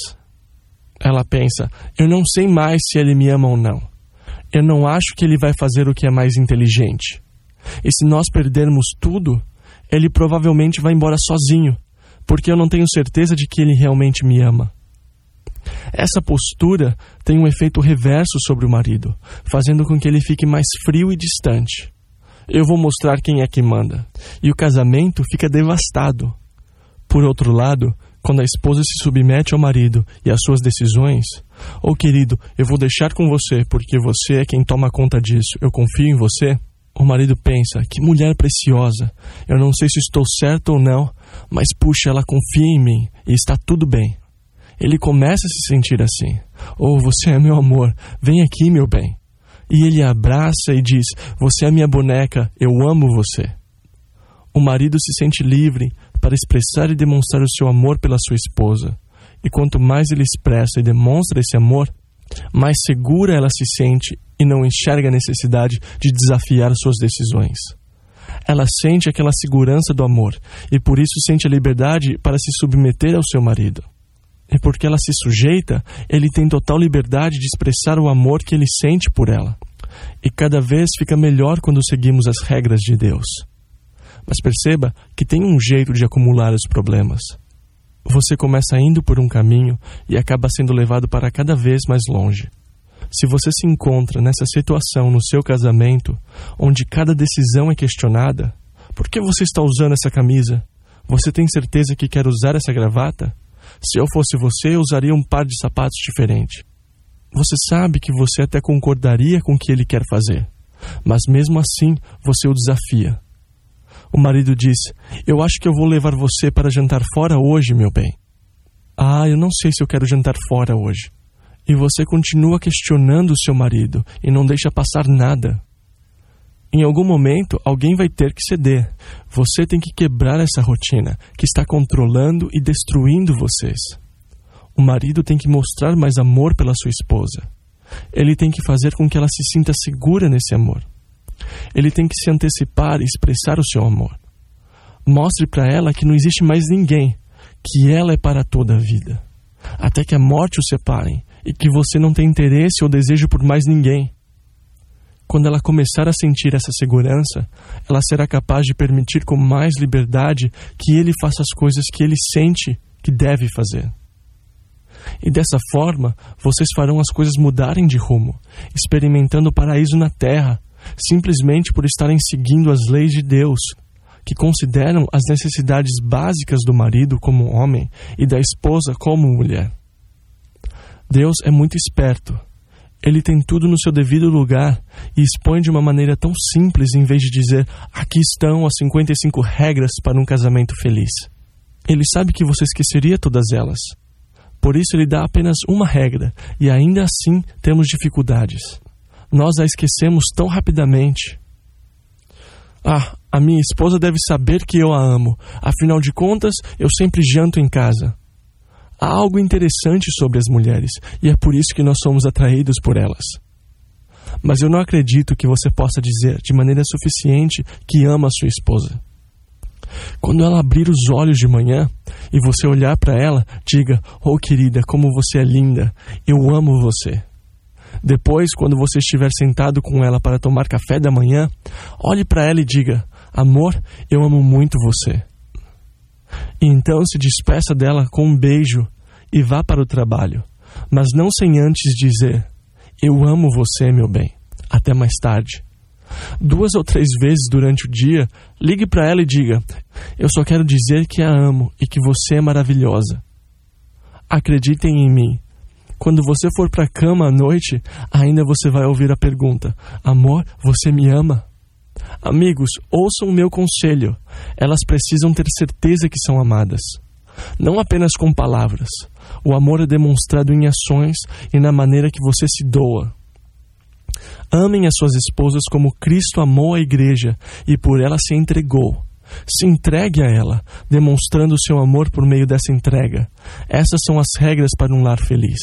Speaker 1: Ela pensa: eu não sei mais se ele me ama ou não. Eu não acho que ele vai fazer o que é mais inteligente. E se nós perdermos tudo, ele provavelmente vai embora sozinho, porque eu não tenho certeza de que ele realmente me ama. Essa postura tem um efeito reverso sobre o marido, fazendo com que ele fique mais frio e distante. Eu vou mostrar quem é que manda. E o casamento fica devastado. Por outro lado, quando a esposa se submete ao marido e às suas decisões: "Oh, querido, eu vou deixar com você porque você é quem toma conta disso, eu confio em você", o marido pensa: "Que mulher preciosa, eu não sei se estou certo ou não, mas puxa, ela confia em mim e está tudo bem". Ele começa a se sentir assim: "Oh, você é meu amor, vem aqui, meu bem". E ele a abraça e diz: "Você é minha boneca, eu amo você". O marido se sente livre para expressar e demonstrar o seu amor pela sua esposa. E quanto mais ele expressa e demonstra esse amor, mais segura ela se sente e não enxerga a necessidade de desafiar suas decisões. Ela sente aquela segurança do amor e por isso sente a liberdade para se submeter ao seu marido. E porque ela se sujeita, ele tem total liberdade de expressar o amor que ele sente por ela. E cada vez fica melhor quando seguimos as regras de Deus. Mas perceba que tem um jeito de acumular os problemas. Você começa indo por um caminho e acaba sendo levado para cada vez mais longe. Se você se encontra nessa situação no seu casamento, onde cada decisão é questionada, por que você está usando essa camisa? Você tem certeza que quer usar essa gravata? Se eu fosse você, eu usaria um par de sapatos diferente. Você sabe que você até concordaria com o que ele quer fazer, mas mesmo assim você o desafia. O marido diz: eu acho que eu vou levar você para jantar fora hoje, meu bem. Eu não sei se eu quero jantar fora hoje. E você continua questionando o seu marido e não deixa passar nada. Em algum momento, alguém vai ter que ceder. Você tem que quebrar essa rotina que está controlando e destruindo vocês. O marido tem que mostrar mais amor pela sua esposa. Ele tem que fazer com que ela se sinta segura nesse amor. Ele tem que se antecipar e expressar o seu amor. Mostre para ela que não existe mais ninguém, que ela é para toda a vida, até que a morte os separem, e que você não tem interesse ou desejo por mais ninguém. Quando ela começar a sentir essa segurança, ela será capaz de permitir com mais liberdade que ele faça as coisas que ele sente que deve fazer. E dessa forma, vocês farão as coisas mudarem de rumo, experimentando o paraíso na terra, simplesmente por estarem seguindo as leis de Deus, que consideram as necessidades básicas do marido como homem e da esposa como mulher. Deus é muito esperto. Ele tem tudo no seu devido lugar e expõe de uma maneira tão simples em vez de dizer: aqui estão as 55 regras para um casamento feliz. Ele sabe que você esqueceria todas elas. Por isso ele dá apenas uma regra e ainda assim temos dificuldades. Nós a esquecemos tão rapidamente. A minha esposa deve saber que eu a amo. Afinal de contas, eu sempre janto em casa. Há algo interessante sobre as mulheres, e é por isso que nós somos atraídos por elas. Mas eu não acredito que você possa dizer de maneira suficiente que ama a sua esposa. Quando ela abrir os olhos de manhã e você olhar para ela, diga: oh querida, como você é linda, eu amo você. Depois, quando você estiver sentado com ela para tomar café da manhã, olhe para ela e diga: amor, eu amo muito você. E então se despeça dela com um beijo e vá para o trabalho, mas não sem antes dizer: eu amo você, meu bem. Até mais tarde. 2 ou 3 vezes durante o dia, ligue para ela e diga: eu só quero dizer que a amo e que você é maravilhosa. Acreditem em mim. Quando você for para a cama à noite, ainda você vai ouvir a pergunta: amor, você me ama? Amigos, ouçam o meu conselho. Elas precisam ter certeza que são amadas. Não apenas com palavras. O amor é demonstrado em ações e na maneira que você se doa. Amem as suas esposas como Cristo amou a igreja e por ela se entregou. Se entregue a ela, demonstrando o seu amor por meio dessa entrega. Essas são as regras para um lar feliz.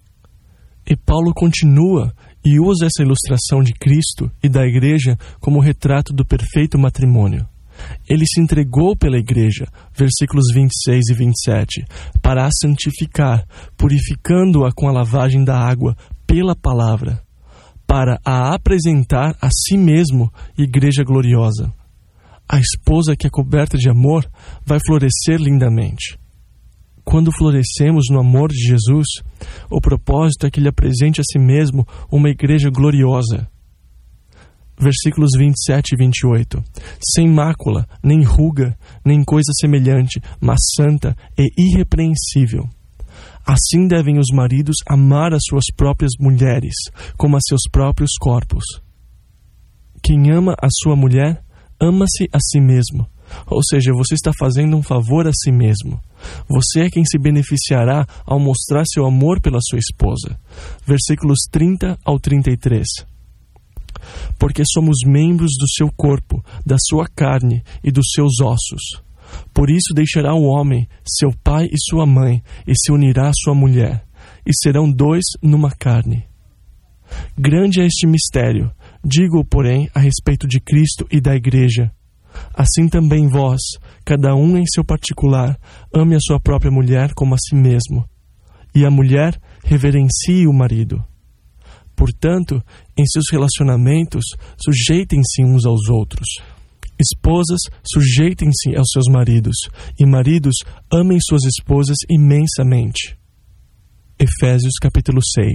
Speaker 1: E Paulo continua e usa essa ilustração de Cristo e da igreja como retrato do perfeito matrimônio. Ele se entregou pela igreja, versículos 26 e 27, para a santificar, purificando-a com a lavagem da água pela palavra, para a apresentar a si mesmo igreja gloriosa. A esposa que é coberta de amor vai florescer lindamente. Quando florescemos no amor de Jesus, o propósito é que Ele apresente a si mesmo uma igreja gloriosa. Versículos 27 e 28. Sem mácula, nem ruga, nem coisa semelhante, mas santa e irrepreensível. Assim devem os maridos amar as suas próprias mulheres, como a seus próprios corpos. Quem ama a sua mulher, ama-se a si mesmo. Ou seja, você está fazendo um favor a si mesmo. Você é quem se beneficiará ao mostrar seu amor pela sua esposa. Versículos 30 ao 33. Porque somos membros do seu corpo, da sua carne e dos seus ossos. Por isso deixará o homem, seu pai e sua mãe, e se unirá à sua mulher, e serão dois numa carne. Grande é este mistério, digo-o, porém, a respeito de Cristo e da Igreja. Assim também vós, cada um em seu particular, ame a sua própria mulher como a si mesmo, e a mulher reverencie o marido. Portanto, em seus relacionamentos, sujeitem-se uns aos outros. Esposas, sujeitem-se aos seus maridos, e maridos, amem suas esposas imensamente. Efésios capítulo 6.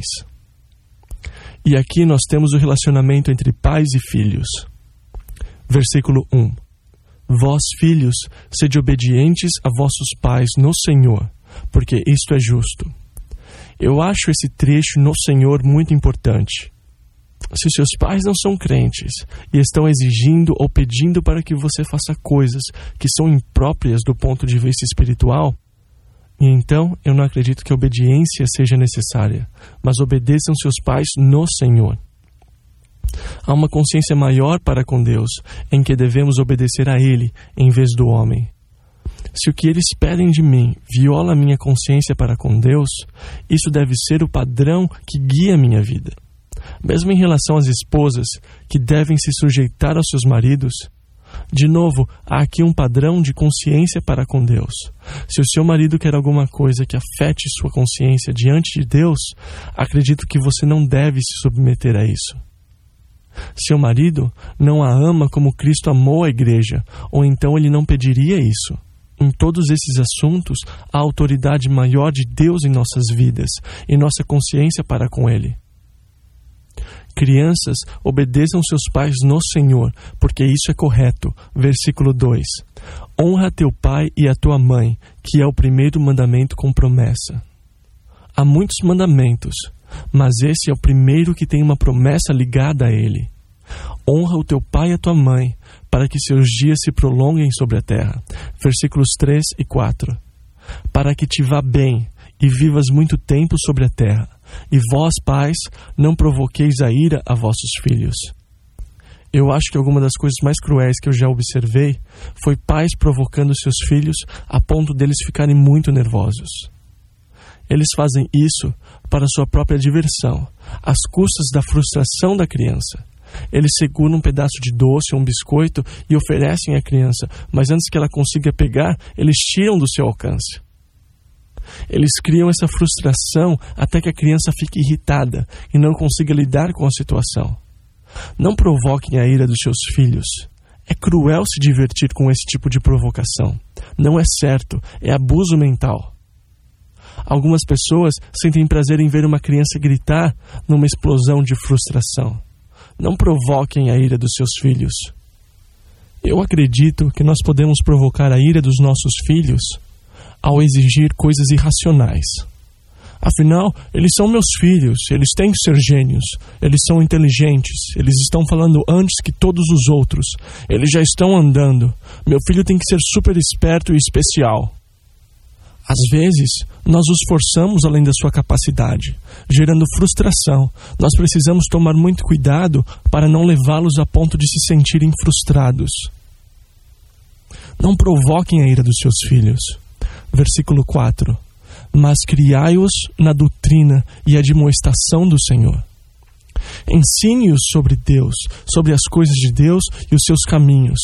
Speaker 1: E aqui nós temos o relacionamento entre pais e filhos. Versículo 1. Vós, filhos, sede obedientes a vossos pais no Senhor, porque isto é justo. Eu acho esse trecho no Senhor muito importante. Se seus pais não são crentes e estão exigindo ou pedindo para que você faça coisas que são impróprias do ponto de vista espiritual, então eu não acredito que a obediência seja necessária, mas obedeçam seus pais no Senhor. Há uma consciência maior para com Deus, em que devemos obedecer a Ele em vez do homem. Se o que eles pedem de mim viola a minha consciência para com Deus, isso deve ser o padrão que guia a minha vida. Mesmo em relação às esposas, que devem se sujeitar aos seus maridos, de novo, há aqui um padrão de consciência para com Deus. Se o seu marido quer alguma coisa que afete sua consciência diante de Deus, acredito que você não deve se submeter a isso. Seu marido não a ama como Cristo amou a igreja, ou então ele não pediria isso. Em todos esses assuntos, há autoridade maior de Deus em nossas vidas e nossa consciência para com Ele. Crianças, obedeçam seus pais no Senhor, porque isso é correto. Versículo 2. Honra teu pai e a tua mãe, que é o primeiro mandamento com promessa. Há muitos mandamentos, mas esse é o primeiro que tem uma promessa ligada a ele. Honra o teu pai e a tua mãe, para que seus dias se prolonguem sobre a terra. Versículos 3 e 4. Para que te vá bem e vivas muito tempo sobre a terra. E vós, pais, não provoqueis a ira a vossos filhos. Eu acho que alguma das coisas mais cruéis que eu já observei foi pais provocando seus filhos a ponto deles ficarem muito nervosos. Eles fazem isso para sua própria diversão, às custas da frustração da criança. Eles seguram um pedaço de doce ou um biscoito e oferecem à criança, mas antes que ela consiga pegar, eles tiram do seu alcance. Eles criam essa frustração até que a criança fique irritada e não consiga lidar com a situação. Não provoquem a ira dos seus filhos. É cruel se divertir com esse tipo de provocação. Não é certo, é abuso mental. Algumas pessoas sentem prazer em ver uma criança gritar numa explosão de frustração. Não provoquem a ira dos seus filhos. Eu acredito que nós podemos provocar a ira dos nossos filhos ao exigir coisas irracionais. Afinal, eles são meus filhos, eles têm que ser gênios, eles são inteligentes, eles estão falando antes que todos os outros, eles já estão andando, meu filho tem que ser super esperto e especial. Às vezes, nós os forçamos além da sua capacidade, gerando frustração. Nós precisamos tomar muito cuidado para não levá-los a ponto de se sentirem frustrados. Não provoquem a ira dos seus filhos. Versículo 4. Mas criai-os na doutrina e admoestação do Senhor. Ensine-os sobre Deus, sobre as coisas de Deus e os seus caminhos.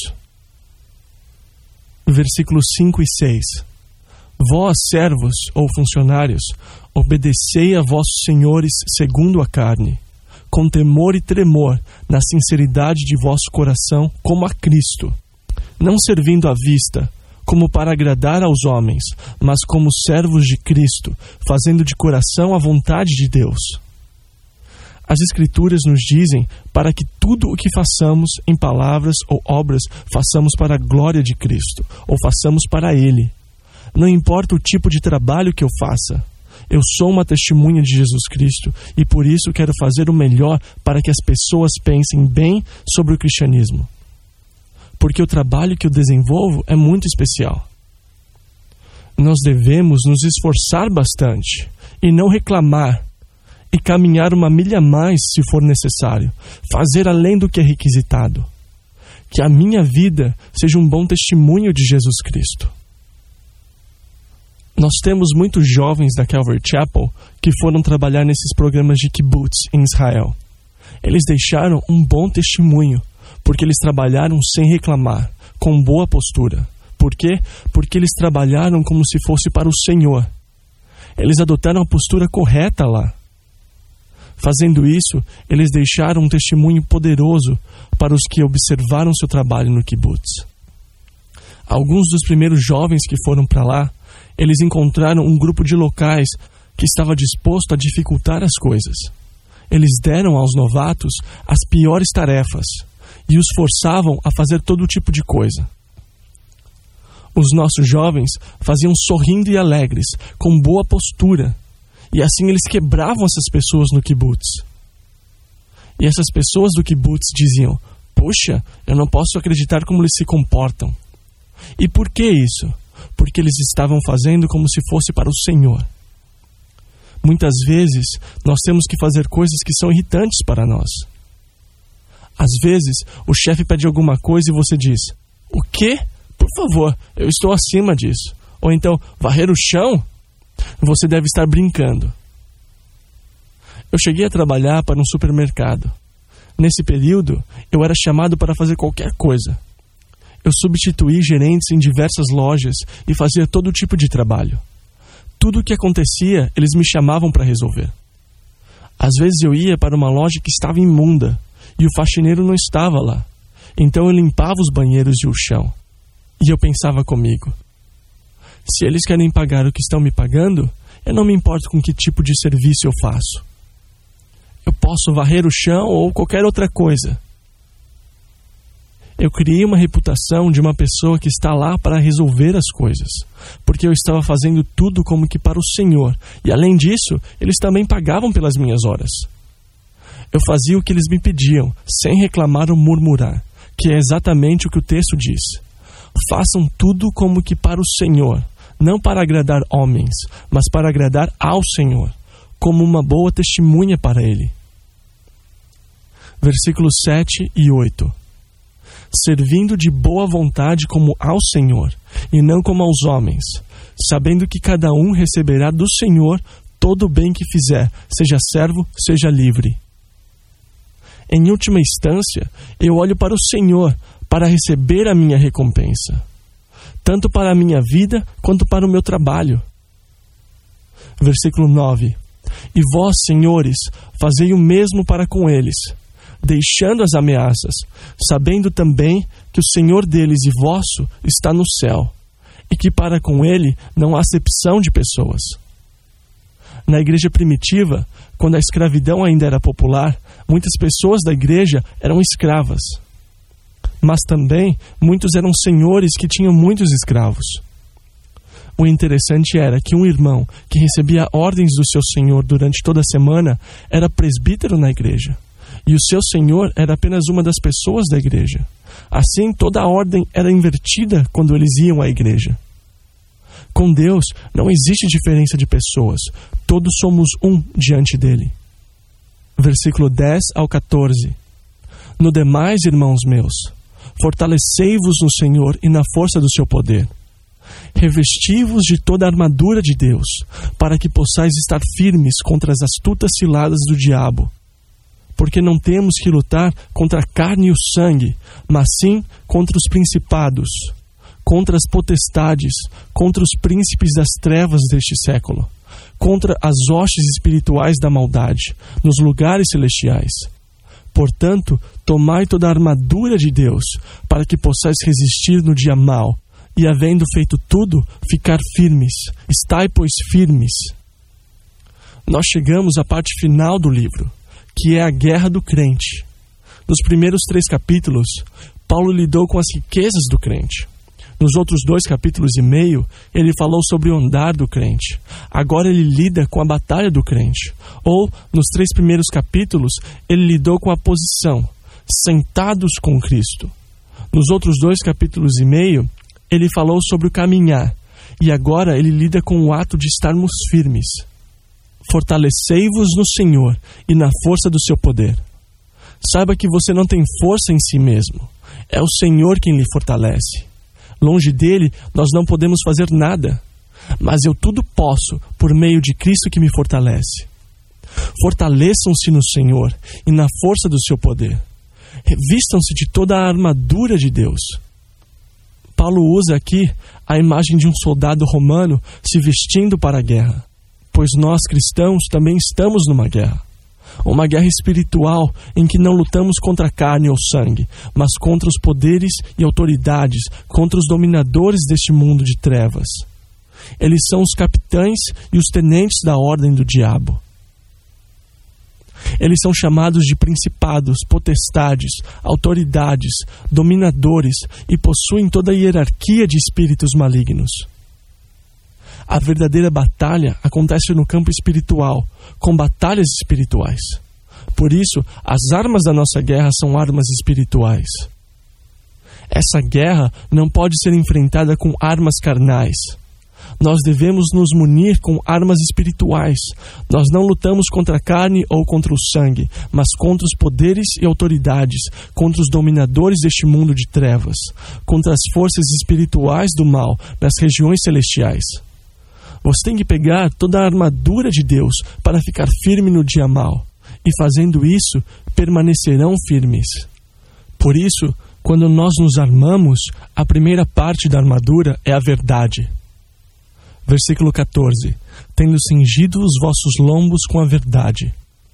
Speaker 1: Versículos 5 e 6. Vós, servos ou funcionários, obedecei a vossos senhores segundo a carne, com temor e tremor, na sinceridade de vosso coração, como a Cristo, não servindo à vista, como para agradar aos homens, mas como servos de Cristo, fazendo de coração a vontade de Deus. As Escrituras nos dizem para que tudo o que façamos em palavras ou obras, façamos para a glória de Cristo, ou façamos para Ele. Não importa o tipo de trabalho que eu faça, eu sou uma testemunha de Jesus Cristo e por isso quero fazer o melhor para que as pessoas pensem bem sobre o cristianismo. Porque o trabalho que eu desenvolvo é muito especial. Nós devemos nos esforçar bastante e não reclamar e caminhar 1 milha a mais se for necessário, fazer além do que é requisitado. Que a minha vida seja um bom testemunho de Jesus Cristo. Nós temos muitos jovens da Calvary Chapel que foram trabalhar nesses programas de kibbutz em Israel. Eles deixaram um bom testemunho, porque eles trabalharam sem reclamar, com boa postura. Por quê? Porque eles trabalharam como se fosse para o Senhor. Eles adotaram a postura correta lá. Fazendo isso, eles deixaram um testemunho poderoso para os que observaram seu trabalho no kibbutz. Alguns dos primeiros jovens que foram para lá, eles encontraram um grupo de locais que estava disposto a dificultar as coisas. Eles deram aos novatos as piores tarefas e os forçavam a fazer todo tipo de coisa. Os nossos jovens faziam sorrindo e alegres, com boa postura, e assim eles quebravam essas pessoas no kibbutz. E essas pessoas do kibbutz diziam: puxa, eu não posso acreditar como eles se comportam. E por que isso? Porque eles estavam fazendo como se fosse para o Senhor. Muitas vezes, nós temos que fazer coisas que são irritantes para nós. Às vezes, o chefe pede alguma coisa e você diz: o quê? Por favor, eu estou acima disso. Ou então, varrer o chão? Você deve estar brincando. Eu cheguei a trabalhar para um supermercado. Nesse período, eu era chamado para fazer qualquer coisa. Eu substituí gerentes em diversas lojas e fazia todo tipo de trabalho. Tudo o que acontecia, eles me chamavam para resolver. Às vezes eu ia para uma loja que estava imunda e o faxineiro não estava lá. Então eu limpava os banheiros e o chão. E eu pensava comigo: se eles querem pagar o que estão me pagando, eu não me importo com que tipo de serviço eu faço. Eu posso varrer o chão ou qualquer outra coisa. Eu criei uma reputação de uma pessoa que está lá para resolver as coisas, porque eu estava fazendo tudo como que para o Senhor, e além disso, eles também pagavam pelas minhas horas. Eu fazia o que eles me pediam, sem reclamar ou murmurar, que é exatamente o que o texto diz. Façam tudo como que para o Senhor, não para agradar homens, mas para agradar ao Senhor, como uma boa testemunha para Ele. Versículos 7 e 8. Servindo de boa vontade como ao Senhor, e não como aos homens, sabendo que cada um receberá do Senhor todo o bem que fizer, seja servo, seja livre. Em última instância, eu olho para o Senhor para receber a minha recompensa, tanto para a minha vida quanto para o meu trabalho. Versículo 9. E vós, senhores, fazei o mesmo para com eles, deixando as ameaças, sabendo também que o Senhor deles e vosso está no céu, e que para com ele não há acepção de pessoas. Na igreja primitiva, quando a escravidão ainda era popular, muitas pessoas da igreja eram escravas. Mas também muitos eram senhores que tinham muitos escravos. O interessante era que um irmão que recebia ordens do seu senhor durante toda a semana era presbítero na igreja. E o seu senhor era apenas uma das pessoas da igreja. Assim, toda a ordem era invertida quando eles iam à igreja. Com Deus, não existe diferença de pessoas. Todos somos um diante dele. Versículo 10 ao 14. No demais, irmãos meus, fortalecei-vos no Senhor e na força do seu poder. Revesti-vos de toda a armadura de Deus, para que possais estar firmes contra as astutas ciladas do diabo. Porque não temos que lutar contra a carne e o sangue, mas sim contra os principados, contra as potestades, contra os príncipes das trevas deste século, contra as hostes espirituais da maldade, nos lugares celestiais. Portanto, tomai toda a armadura de Deus, para que possais resistir no dia mau, e havendo feito tudo, ficar firmes. Estai, pois, firmes. Nós chegamos à parte final do livro, que é a guerra do crente. Nos primeiros 3 capítulos, Paulo lidou com as riquezas do crente. Nos outros 2 capítulos e meio, ele falou sobre o andar do crente. Agora ele lida com a batalha do crente. Ou, nos 3 primeiros capítulos, ele lidou com a posição, sentados com Cristo. Nos outros 2 capítulos e meio, ele falou sobre o caminhar. E agora ele lida com o ato de estarmos firmes. Fortalecei-vos no Senhor e na força do seu poder. Saiba que você não tem força em si mesmo. É o Senhor quem lhe fortalece. Longe dele, nós não podemos fazer nada. Mas eu tudo posso por meio de Cristo que me fortalece. Fortaleçam-se no Senhor e na força do seu poder. Revistam-se de toda a armadura de Deus. Paulo usa aqui a imagem de um soldado romano se vestindo para a guerra, pois nós cristãos também estamos numa guerra. Uma guerra espiritual em que não lutamos contra a carne ou sangue, mas contra os poderes e autoridades, contra os dominadores deste mundo de trevas. Eles são os capitães e os tenentes da ordem do diabo. Eles são chamados de principados, potestades, autoridades, dominadores e possuem toda a hierarquia de espíritos malignos. A verdadeira batalha acontece no campo espiritual, com batalhas espirituais. Por isso, as armas da nossa guerra são armas espirituais. Essa guerra não pode ser enfrentada com armas carnais. Nós devemos nos munir com armas espirituais. Nós não lutamos contra a carne ou contra o sangue, mas contra os poderes e autoridades, contra os dominadores deste mundo de trevas, contra as forças espirituais do mal nas regiões celestiais. Você tem que pegar toda a armadura de Deus para ficar firme no dia mau, e fazendo isso, permanecerão firmes. Por isso, quando nós nos armamos, a primeira parte da armadura é a verdade. Versículo 14. Tendo cingido os vossos lombos com a verdade.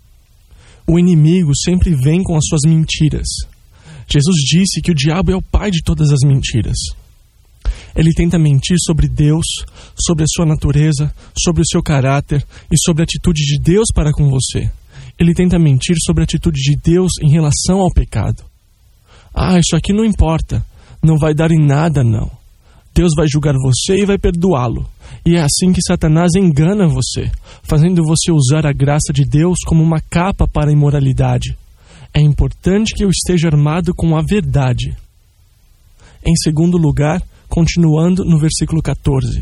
Speaker 1: O inimigo sempre vem com as suas mentiras. Jesus disse que o diabo é o pai de todas as mentiras. Ele tenta mentir sobre Deus, sobre a sua natureza, sobre o seu caráter e sobre a atitude de Deus para com você. Ele tenta mentir sobre a atitude de Deus em relação ao pecado. Isso aqui não importa, não vai dar em nada não. Deus vai julgar você e vai perdoá-lo. E é assim que Satanás engana você, fazendo você usar a graça de Deus como uma capa para a imoralidade. É importante que eu esteja armado com a verdade. Em segundo lugar, continuando no versículo 14.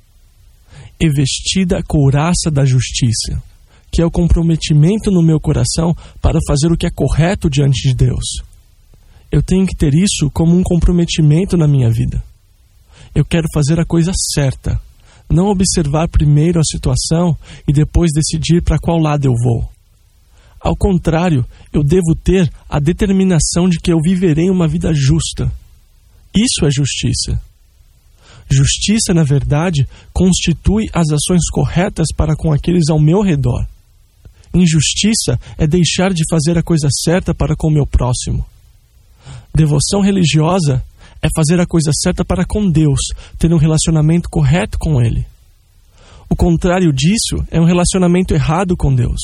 Speaker 1: E vestida a couraça da justiça, que é o comprometimento no meu coração para fazer o que é correto diante de Deus. Eu tenho que ter isso como um comprometimento na minha vida. Eu quero fazer a coisa certa, não observar primeiro a situação e depois decidir para qual lado eu vou. Ao contrário, eu devo ter a determinação de que eu viverei uma vida justa. Isso é justiça. Justiça, na verdade, constitui as ações corretas para com aqueles ao meu redor. Injustiça é deixar de fazer a coisa certa para com o meu próximo. Devoção religiosa é fazer a coisa certa para com Deus, ter um relacionamento correto com Ele. O contrário disso é um relacionamento errado com Deus.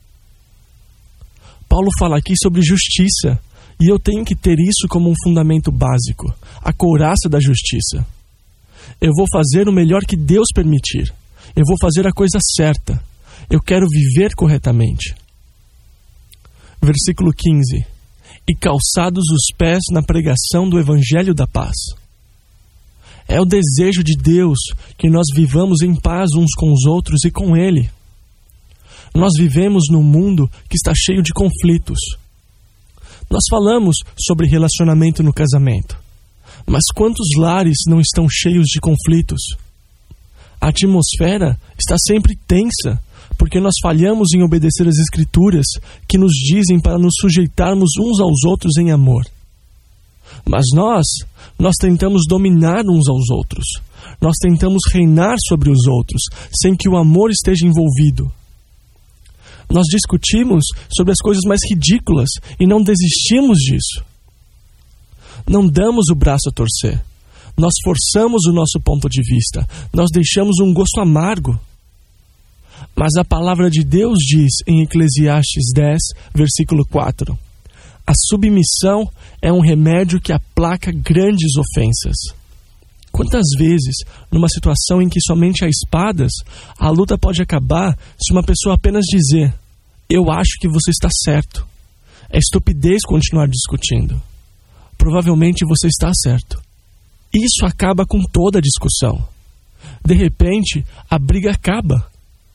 Speaker 1: Paulo fala aqui sobre justiça, e eu tenho que ter isso como um fundamento básico, a couraça da justiça. Eu vou fazer o melhor que Deus permitir. Eu vou fazer a coisa certa. Eu quero viver corretamente. Versículo 15. E calçados os pés na pregação do Evangelho da paz. É o desejo de Deus que nós vivamos em paz uns com os outros e com Ele. Nós vivemos num mundo que está cheio de conflitos. Nós falamos sobre relacionamento no casamento, mas quantos lares não estão cheios de conflitos? A atmosfera está sempre tensa, porque nós falhamos em obedecer as Escrituras, que nos dizem para nos sujeitarmos uns aos outros em amor. Mas nós tentamos dominar uns aos outros. Nós tentamos reinar sobre os outros, sem que o amor esteja envolvido. Nós discutimos sobre as coisas mais ridículas e não desistimos disso. Não damos o braço a torcer. Nós forçamos o nosso ponto de vista. Nós deixamos um gosto amargo. Mas a palavra de Deus diz em Eclesiastes 10, versículo 4: a submissão é um remédio que aplaca grandes ofensas. Quantas vezes, numa situação em que somente há espadas, a luta pode acabar se uma pessoa apenas dizer: eu acho que você está certo. É estupidez continuar discutindo. Provavelmente você está certo. Isso acaba com toda a discussão. De repente, a briga acaba.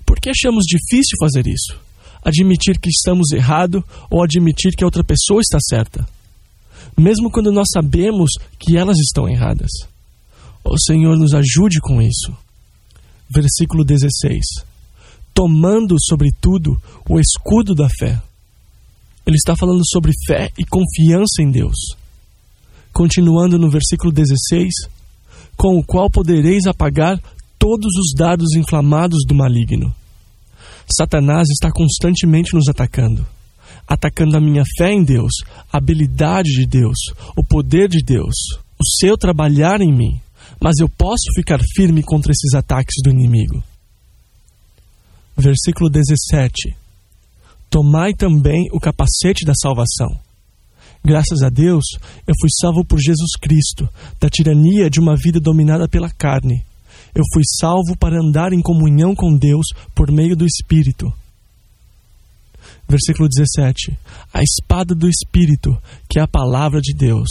Speaker 1: Por que achamos difícil fazer isso? Admitir que estamos errados ou admitir que a outra pessoa está certa? Mesmo quando nós sabemos que elas estão erradas. O Senhor nos ajude com isso. Versículo 16. Tomando, sobretudo, o escudo da fé. Ele está falando sobre fé e confiança em Deus. Continuando no versículo 16. Com o qual podereis apagar todos os dardos inflamados do maligno. Satanás está constantemente nos atacando. Atacando a minha fé em Deus, a habilidade de Deus, o poder de Deus, o seu trabalhar em mim. Mas eu posso ficar firme contra esses ataques do inimigo. Versículo 17. Tomai também o capacete da salvação. Graças a Deus, eu fui salvo por Jesus Cristo, da tirania de uma vida dominada pela carne. Eu fui salvo para andar em comunhão com Deus por meio do Espírito. Versículo 17. A espada do Espírito, que é a palavra de Deus.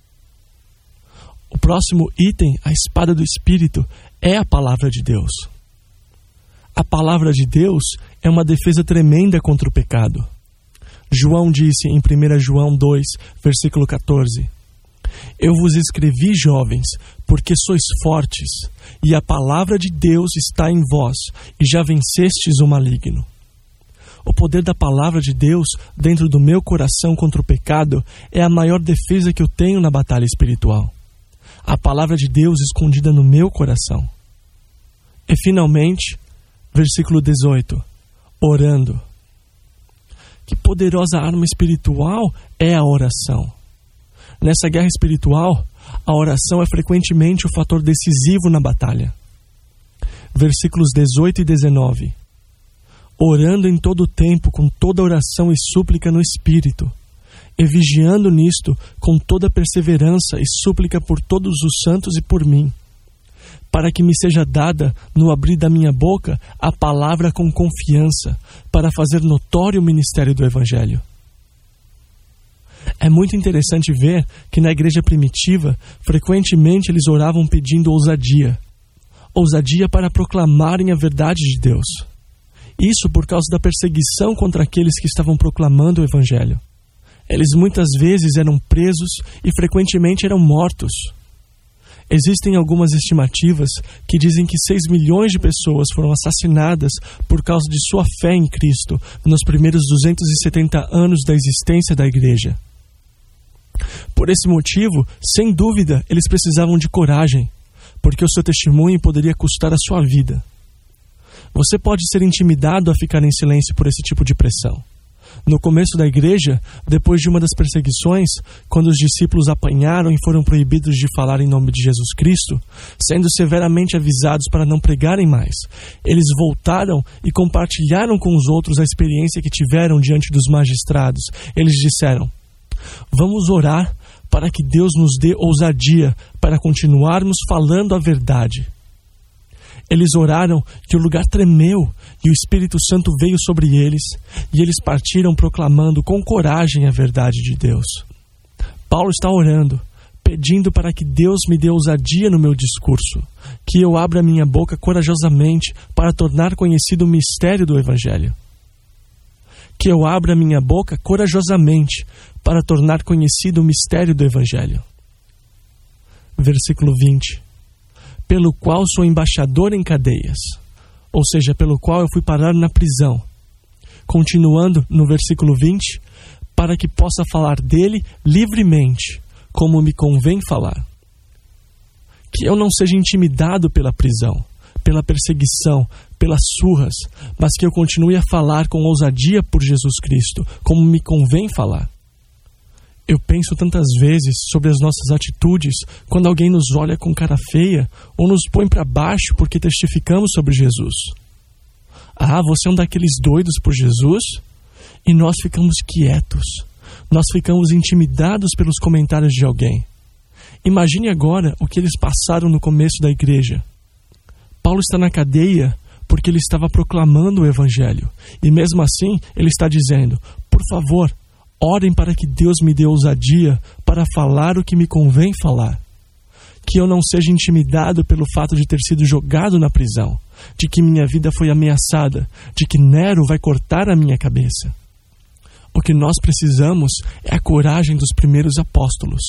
Speaker 1: O próximo item, a espada do Espírito, é a palavra de Deus. A palavra de Deus é uma defesa tremenda contra o pecado. João disse em 1 João 2, versículo 14. Eu vos escrevi, jovens, porque sois fortes, e a palavra de Deus está em vós, e já vencestes o maligno. O poder da palavra de Deus dentro do meu coração contra o pecado é a maior defesa que eu tenho na batalha espiritual. A palavra de Deus escondida no meu coração. E finalmente, versículo 18, orando. Que poderosa arma espiritual é a oração. Nessa guerra espiritual, a oração é frequentemente o fator decisivo na batalha. Versículos 18 e 19. Orando em todo o tempo com toda oração e súplica no Espírito, e vigiando nisto com toda perseverança e súplica por todos os santos e por mim, para que me seja dada, no abrir da minha boca, a palavra com confiança, para fazer notório o ministério do Evangelho. É muito interessante ver que na igreja primitiva, frequentemente eles oravam pedindo ousadia. Ousadia para proclamarem a verdade de Deus. Isso por causa da perseguição contra aqueles que estavam proclamando o Evangelho. Eles muitas vezes eram presos e frequentemente eram mortos. Existem algumas estimativas que dizem que 6 milhões de pessoas foram assassinadas por causa de sua fé em Cristo nos primeiros 270 anos da existência da igreja. Por esse motivo, sem dúvida, eles precisavam de coragem, porque o seu testemunho poderia custar a sua vida. Você pode ser intimidado a ficar em silêncio por esse tipo de pressão. No começo da igreja, depois de uma das perseguições, quando os discípulos apanharam e foram proibidos de falar em nome de Jesus Cristo, sendo severamente avisados para não pregarem mais, eles voltaram e compartilharam com os outros a experiência que tiveram diante dos magistrados. Eles disseram: vamos orar para que Deus nos dê ousadia para continuarmos falando a verdade. Eles oraram e o lugar tremeu e o Espírito Santo veio sobre eles e eles partiram proclamando com coragem a verdade de Deus. Paulo está orando, pedindo para que Deus me dê ousadia no meu discurso, que eu abra minha boca corajosamente para tornar conhecido o mistério do Evangelho. Que eu abra minha boca corajosamente para tornar conhecido o mistério do Evangelho. Versículo 20. Pelo qual sou embaixador em cadeias, ou seja, pelo qual eu fui parar na prisão. Continuando no versículo 20, para que possa falar dele livremente, como me convém falar. Que eu não seja intimidado pela prisão, pela perseguição, pelas surras, mas que eu continue a falar com ousadia por Jesus Cristo, como me convém falar. Eu penso tantas vezes sobre as nossas atitudes quando alguém nos olha com cara feia ou nos põe para baixo porque testificamos sobre Jesus. Ah, você é um daqueles doidos por Jesus? E nós ficamos quietos. Nós ficamos intimidados pelos comentários de alguém. Imagine agora o que eles passaram no começo da igreja. Paulo está na cadeia porque ele estava proclamando o Evangelho. E mesmo assim, ele está dizendo: por favor, orem para que Deus me dê ousadia para falar o que me convém falar. que eu não seja intimidado pelo fato de ter sido jogado na prisão, de que minha vida foi ameaçada, de que Nero vai cortar a minha cabeça. O que nós precisamos é a coragem dos primeiros apóstolos.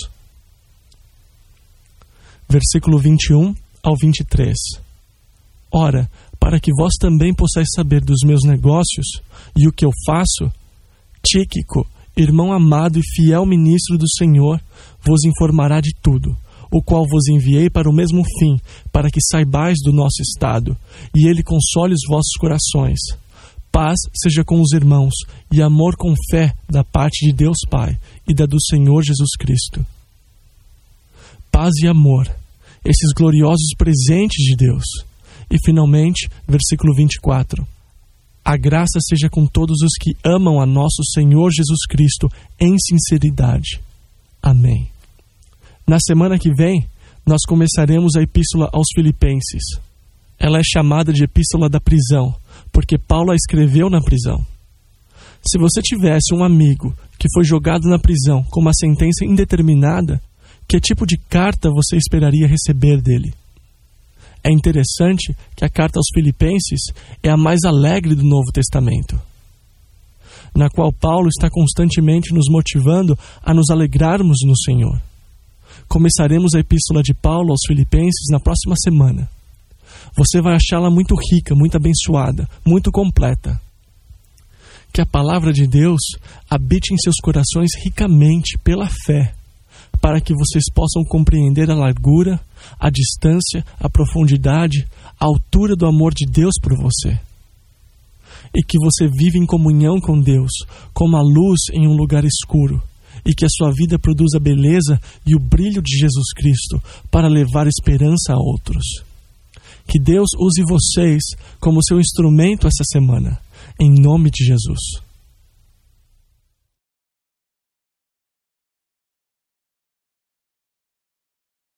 Speaker 1: Versículo 21 ao 23. Ora, para que vós também possais saber dos meus negócios e o que eu faço, Tíquico, irmão amado e fiel ministro do Senhor, vos informará de tudo, o qual vos enviei para o mesmo fim, para que saibais do nosso estado, e ele console os vossos corações. Paz seja com os irmãos, e amor com fé da parte de Deus Pai e da do Senhor Jesus Cristo. Paz e amor, esses gloriosos presentes de Deus. E finalmente, versículo 24. A graça seja com todos os que amam a nosso Senhor Jesus Cristo em sinceridade. Amém. Na semana que vem, nós começaremos a Epístola aos Filipenses. Ela é chamada de Epístola da Prisão, porque Paulo a escreveu na prisão. Se você tivesse um amigo que foi jogado na prisão com uma sentença indeterminada, que tipo de carta você esperaria receber dele? É interessante que a carta aos Filipenses é a mais alegre do Novo Testamento, na qual Paulo está constantemente nos motivando a nos alegrarmos no Senhor. Começaremos a epístola de Paulo aos Filipenses na próxima semana. Você vai achá-la muito rica, muito abençoada, muito completa. Que a palavra de Deus habite em seus corações ricamente pela fé, para que vocês possam compreender a largura, a distância, a profundidade, a altura do amor de Deus por você. E que você vive em comunhão com Deus, como a luz em um lugar escuro, e que a sua vida produza beleza e o brilho de Jesus Cristo para levar esperança a outros. Que Deus use vocês como seu instrumento essa semana, em nome de Jesus.